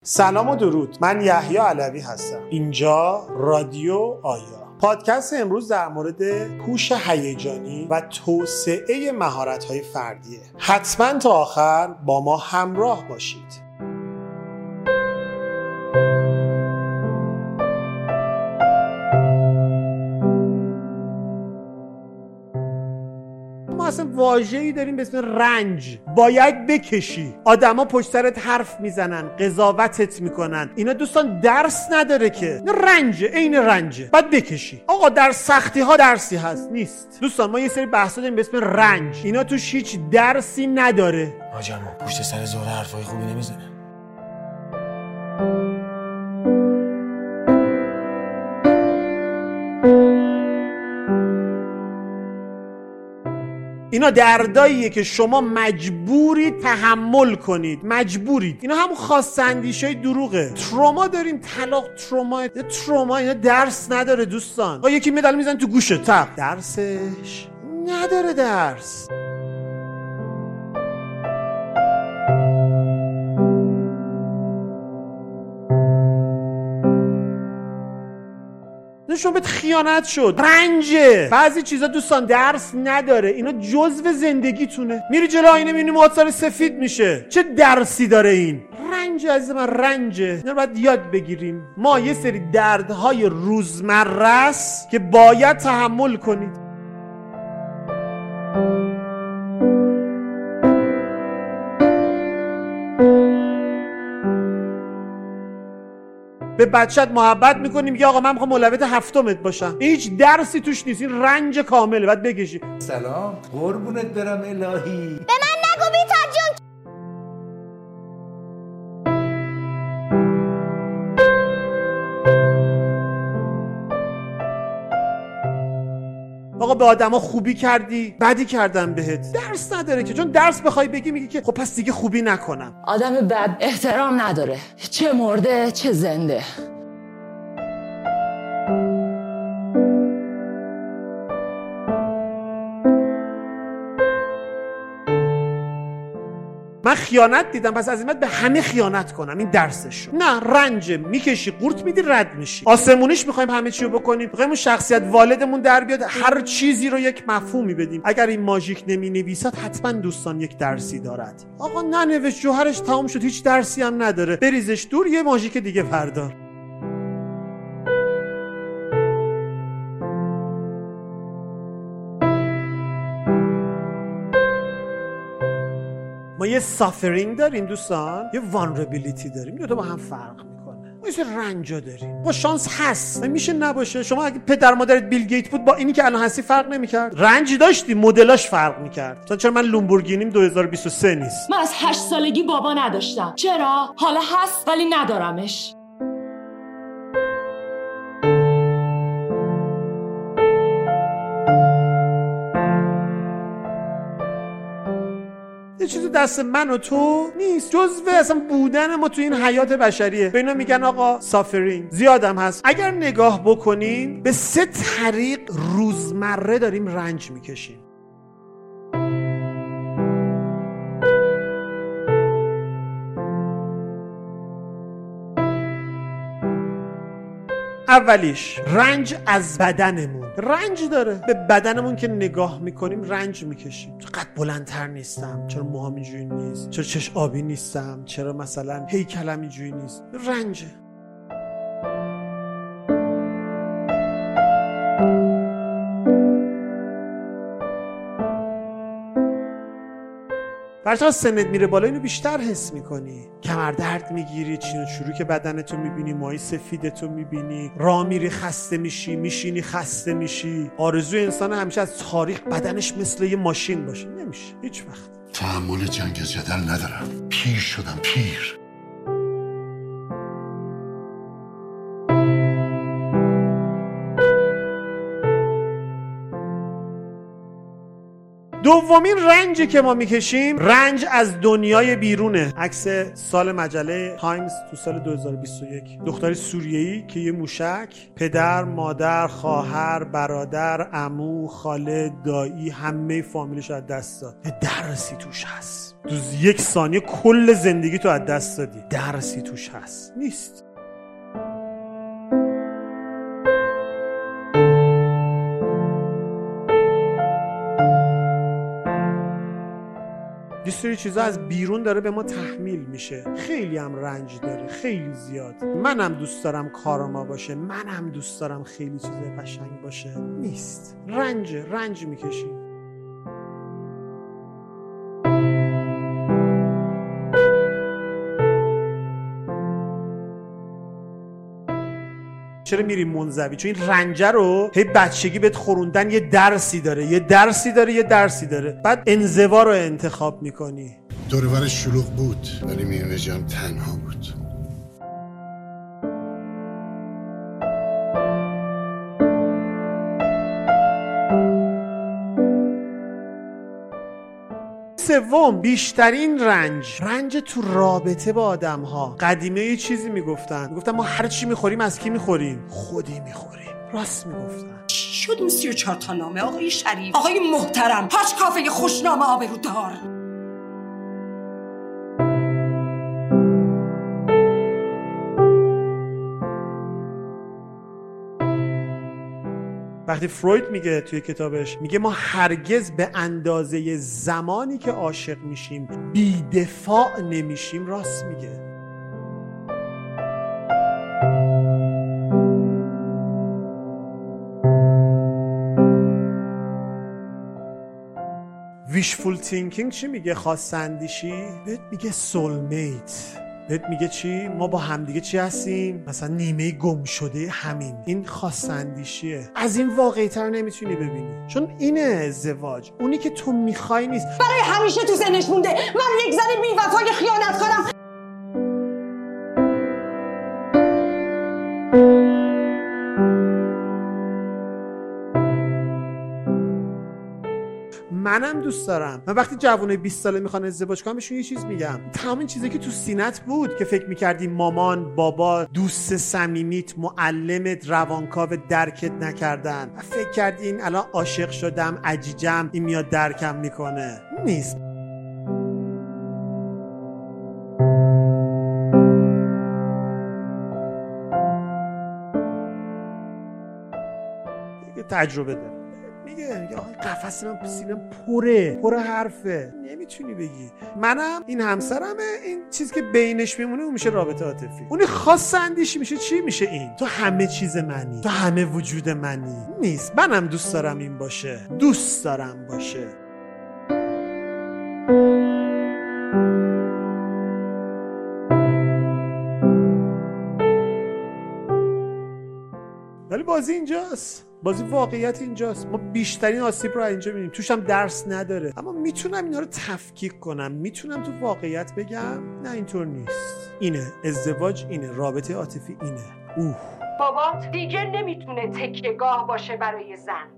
سلام و درود. من یحیی علوی هستم. اینجا رادیو آیا. پادکست امروز در مورد هوش هیجانی و توسعه مهارت‌های فردیه. حتما تا آخر با ما همراه باشید. ما اصلا واژه‌ای داریم به اسم رنج. باید بکشی. آدما پشت سرت حرف میزنن، قضاوتت میکنن. اینا دوستان درس نداره که. رنجه، عین رنجه. باید بکشی. آقا در سختی ها درسی هست، نیست. دوستان ما یه سری بحثا داریم به اسم رنج. اینا توش هیچ درسی نداره. آجامو پشت سر زهره حرفای خوبی نمیزنه. اینا درداییه که شما مجبورید تحمل کنید. مجبورید. اینا همون خاص اندیشای دروغه. تروما داریم، طلاق، تروما اینا درس نداره دوستان. یکی میاد میزنه تو گوشه تق. درسش نداره درس. شما بهت خیانت شد. رنجه. بعضی چیزا دوستان درس نداره. اینا جزء زندگیتونه. میری جلو آینه میبینی موهات سر سفید میشه. چه درسی داره این؟ رنجه عزیز من، رنجه. اینا رو باید یاد بگیریم. ما یه سری دردهای روزمره است که باید تحمل کنید. به بچت محبت میکنیم که آقا من میخوام مولویت هفتمت باشم. هیچ درسی توش نیست. این رنج کامله. باید بکشی. سلام، قربونت برم الهی. به من نگو بی‌تاج جون. آقا به آدما خوبی کردی، بدی کردن بهت. درس نداره که. چون درس بخوای بگی میگی که خب پس دیگه خوبی نکنم. آدم بد احترام نداره، چه مرده چه زنده. من خیانت دیدم، پس عزیمت به همه خیانت کنم. این درسش. نه، رنجه. میکشی، قورت میدی، رد میشی. آسمونیش میخوایم همه چی رو بکنیم. میخوایم اون شخصیت والدمون در بیاد، هر چیزی رو یک مفهومی بدیم. اگر این ماژیک نمینویسد حتما دوستان یک درسی دارد. آقا ننوشت، جوهرش تمام شد، هیچ درسی هم نداره. بریزش دور، یه ماژیک دیگه بردار. ما یه سافرینگ داریم دوستان، یه وانربیلیتی داریم. این دو تا با هم فرق میکنه. ما یه رنجا داریم. با شانس هست، میشه نباشه. شما اگه پدر مادرت بیل گیت بود با اینی که الان هستی فرق نمیکرد. رنج داشتی، مدلاش فرق میکرد. مثلا چرا من لومبورگینیم 2023 نیست؟ من از 8 سالگی بابا نداشتم. چرا؟ حالا هست ولی ندارمش. یه چیزی دست من و تو نیست. جزء اصلا بودن ما تو این حیات بشریه. به اینا میگن آقا سافرینگ. زیادم هست. اگر نگاه بکنین به 3 طریق روزمره داریم رنج میکشیم. اولیش رنج از بدنمون. رنج داره. به بدنمون که نگاه میکنیم رنج میکشیم. چرا قد بلندتر نیستم؟ چرا موهام اینجوری نیست؟ چرا چشم آبی نیستم؟ چرا مثلا هیکلم اینجوری نیست؟ رنجه. برچه سنت میره بالا اینو بیشتر حس میکنی. کمر درد میگیری، چین و چروک بدنتو میبینی، موهای سفیدتو میبینی، راه میری خسته میشی، میشینی خسته میشی. آرزوی انسان همیشه از تاریخ بدنش مثل یه ماشین باشه. نمیشه هیچ وقت. تحمل جنگ جدل ندارم. پیر شدم، پیر. دومین رنجی که ما میکشیم رنج از دنیای بیرونه. عکس سال مجله تایمز تو سال 2021. دختری سوریه‌ای که یه موشک پدر، مادر، خواهر، برادر، عمو، خاله، دایی همه فامیلش از دست داد. یه درسی توش هست. تو 1 ثانیه کل زندگی تو از دست دادی. درسی توش هست. نیست. یه سری چیزا از بیرون داره به ما تحمیل میشه. خیلی هم رنج داره، خیلی زیاد. منم دوست دارم کارما باشه، منم دوست دارم خیلی چیزای قشنگ باشه. نیست. رنج میکشیم. چرا میری منزوی؟ چون این رنجه رو هی بچگی بهت خوروندن یه درسی داره. بعد انزوا رو انتخاب میکنی. دور و برش شلوغ بود ولی میونه جمع تنها بود. سوم بیشترین رنج تو رابطه با آدم ها. قدیمی یه چیزی میگفتن ما هر چی میخوریم از کی میخوریم؟ خودی میخوریم. راست میگفتن. شد این 34 تا نامه آقای شریف، آقای محترم، هاش کافه خوشنامه آبرودار. وقتی فروید میگه توی کتابش، میگه ما هرگز به اندازه زمانی که عاشق میشیم بی‌دفاع نمیشیم. راست میگه. ویشفول تینکینگ چی میگه؟ خواست اندیشی بهت میگه سولمیت. بهت میگه چی؟ ما با همدیگه چی هستیم؟ مثلا نیمه گم شده همین. این خواست اندیشیه. از این واقعی تر نمیتونی ببینی. چون اینه ازدواج. اونی که تو میخوای نیست. برای همیشه تو ذهنش مونده من یک زن بی‌وفای خیانتکارم. منم دوست دارم. من وقتی جوانای 20 ساله میخوان ازدواج کنن بهشون یه چیز میگم. تمام این چیزایی که تو سینت بود که فکر میکردی مامان، بابا، دوست صمیمیت، معلمت، روانکاوت درکت نکردن و فکر کردی این الان عاشق شدم عجیجم این میاد درکم میکنه. نیست. دیگه تجربه داره. میگه قفس من سینم پر حرفه. نمیتونی بگی. منم این همسرمه. این چیزی که بینش میمونه اون میشه رابطه عاطفی. اون خاص اندیشی میشه چی میشه؟ این تو همه چیز منی، تو همه وجود منی. نیست. منم دوست دارم این باشه. دوست دارم باشه. ولی بازی اینجاست. بازی واقعیت اینجاست. ما بیشترین آسیب رو اینجا می‌بینیم. توش هم درس نداره. اما میتونم اینا رو تفکیک کنم. میتونم تو واقعیت بگم نه اینطور نیست. اینه ازدواج، اینه رابطه عاطفی، اینه. بابات دیگه نمیتونه تکیه‌گاه باشه برای زن.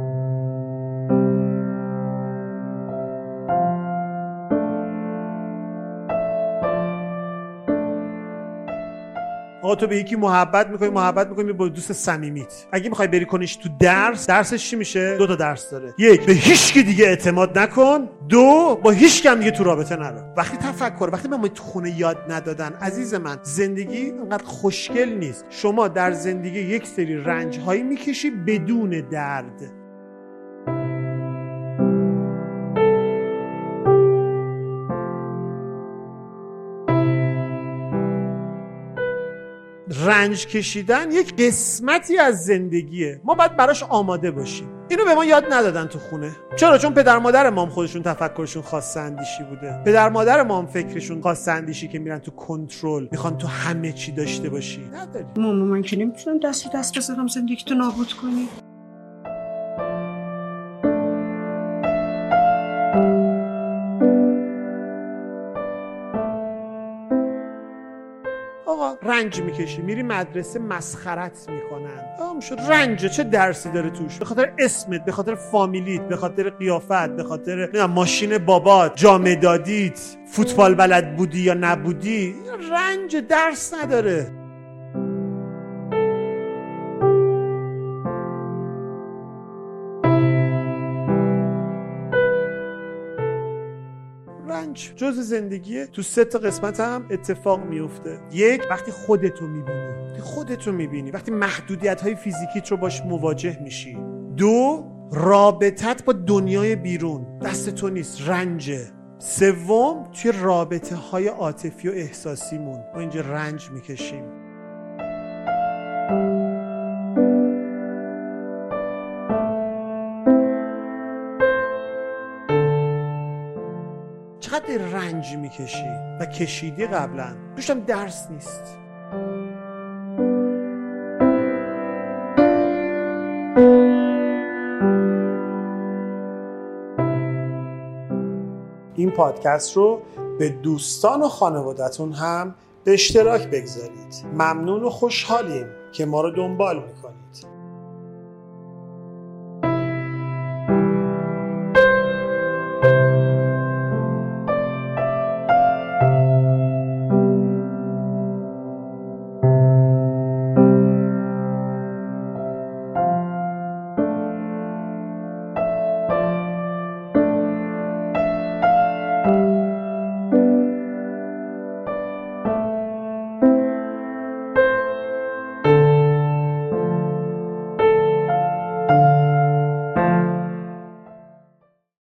آقا تو به یکی محبت میکنی با دوست صمیمیت. اگه میخوای بری کنیش تو درسش چی میشه؟ 2 تا درس داره. 1 به هیچ کی دیگه اعتماد نکن. 2 با هیچ کم دیگه تو رابطه نرو. وقتی من تو خونه یاد ندادن عزیز من زندگی اینقدر خوشگل نیست. شما در زندگی یک سری رنج هایی میکشی بدون درد. رنج کشیدن یک قسمتی از زندگیه. ما باید براش آماده باشیم. اینو به ما یاد ندادن تو خونه. چرا؟ چون پدر مادر ما هم خودشون تفکرشون خاص اندیشی بوده. پدر مادر ما هم فکرشون خاص اندیشی که میرن تو کنترل، میخوان تو همه چی داشته باشی. نداری. مامان من که نمیتونم دست بذارم زندگی تو نابود کنی. آقا رنج میکشی، میری مدرسه مسخرت میکنن، رنجه، چه درسی داره توش؟ به خاطر اسمت، به خاطر فامیلیت، به خاطر قیافت، به خاطر ماشین بابات، جامه دادیت، فوتبال بلد بودی یا نبودی، رنج، درس نداره. رنج جز زندگیه. تو 3 قسمت هم اتفاق میفته. 1 وقتی خودتو میبینی، وقتی محدودیت‌های فیزیکیت رو باش مواجه میشی. 2 رابطت با دنیای بیرون دست تو نیست، رنجه. 3 توی رابطه‌های عاطفی و احساسیمون ما اینجا رنج میکشیم. چقدر رنج میکشی و کشیدی قبلا، دوشم درس نیست. این پادکست رو به دوستان و خانوادتون هم به اشتراک بگذارید. ممنون و خوشحالیم که ما رو دنبال میکنید.